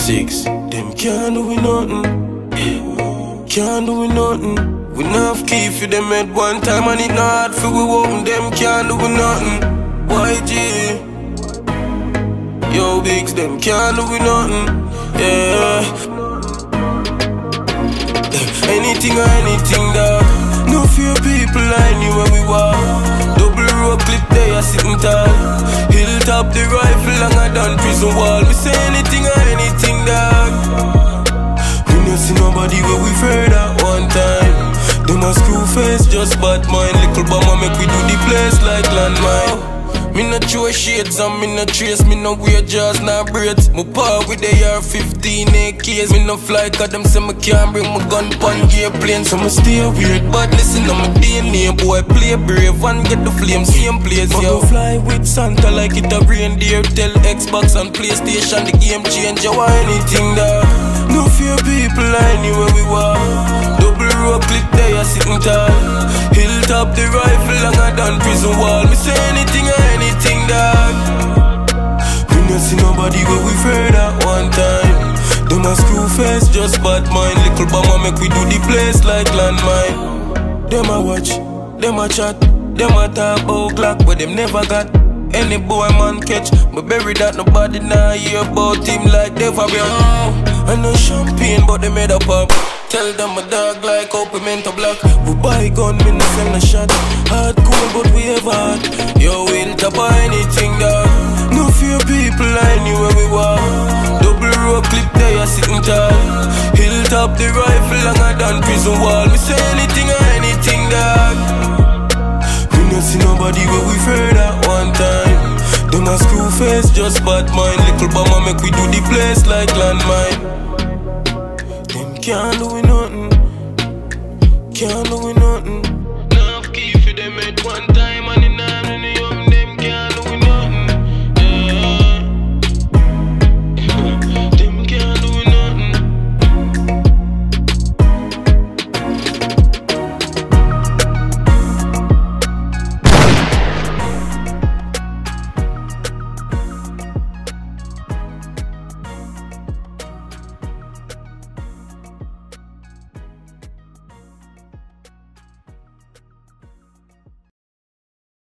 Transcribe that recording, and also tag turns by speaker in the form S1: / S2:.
S1: 6. Them can't do we nothing. Can't do we nothing. We not have key for them at one time and it not hard for we open. Them can't do we nothing. YG. Yo, bigs, them can't do we nothing. Yeah. Anything or anything, dog. No fear people, I knew where we were. Double row clip there, sitting tall. Hilltop the rifle, longer than prison wall. We say anything or anything, dog. We no see nobody where we afraid at one time. Them a screw face, just bad mind. Little bomber make we do the place like landmine. Me no throw shades and me no trace. Me no wear jaws, nah braids. My paw with the AR-15 AKs. Me no fly cause them say me can't bring my gun pon gear plane. So me stay weird, but listen on my DNA. Boy play brave and get the flame, same place, yo. Fly with Santa like it a reindeer. Tell Xbox and PlayStation the game change. You want anything there? No fear people, I knew where we were. Double row clip there, sitting tall. Hilltop the rifle, longer than prison wall. Me say anything or anything, dog. We no see nobody where we afraid at one time. Them a screw face, just bad mind. Little bomber make we do the place like landmine. Them a watch, them a chat, them a talk about clock, but them never got any boy man catch. But bury that nobody now hear about him like they for real. I know champagne, but they made up up. Tell them a dog like how pimento black. We buy gun, me no sell no shot. Hard cool, but we ever hot. Yo, we'll top or anything, dog. No fear people, I knew where we were. Double row clip there, sitting tall. Hilltop the rifle, longer than prison wall. Me say anything or anything, dog. We no see nobody where we afraid at one time. Them a screw face, just bad mind. Little bomber make we do the place like landmine. Can't do we nothing. Can't do we nothing. Enough key for them at one time.